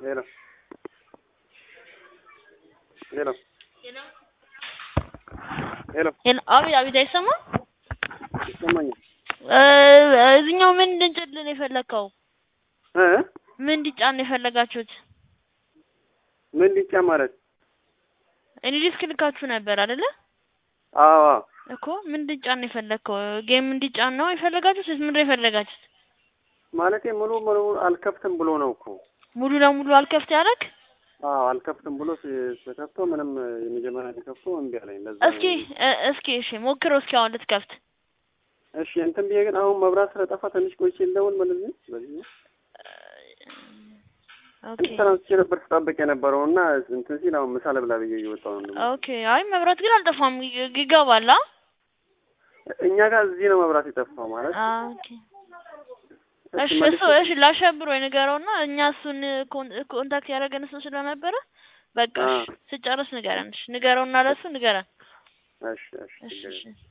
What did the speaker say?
Hello. Hello. Hello. አቤት አይሰማም? ይሰማኛል። እዚህኛው ምን እንድንጭልን የፈለከው? ምን እንዲጫን የፈለጋችሁት? ምን እንዲጫ ማለት? እኔ ዲስክ ልካችሁ ነበር አይደለ? አዎ እኮ ምን እንዲጫን የፈለከው? ጌም እንዲጫን ነው የፈለጋችሁት? ምን ነው የፈለጋችሁት? ማለቴ ሙሉ አልከፍትም ብሎ ነው እኮ። ሙሉ ለሙሉ አልከፍት ያለክ? አዎ አልከፍትም ብሎ ተከፍቶ ምንም የመጀመሪያ ተከፍቶ እምቢ አለኝ። ለዛ እስኪ እሺ ሞክረው እስኪ አሁን ልትከፍት። እሺ እንትን ብዬ ግን አሁን መብራት ስለጠፋ ትንሽ ቆይቼ እንደውን ማለት ነው። በዚህ ኦኬ ትናንት ነበር ተጣበቀ የነበረውና እንትን ሲል አሁን ምሳ ልብላ ብዬ እየወጣሁ ነው። ኦኬ አይ መብራት ግን አልጠፋም ይገባል። እኛ ጋር እዚህ ነው መብራት የጠፋው ማለት። ኦኬ እሺ ላሸብሮ የነገረውና እኛ እሱን ኮንታክት ያደረገን እሱ ስለነበረ በቃ ስጨርስ ንገረን። ንገረውና ለሱ ንገረን። እሺ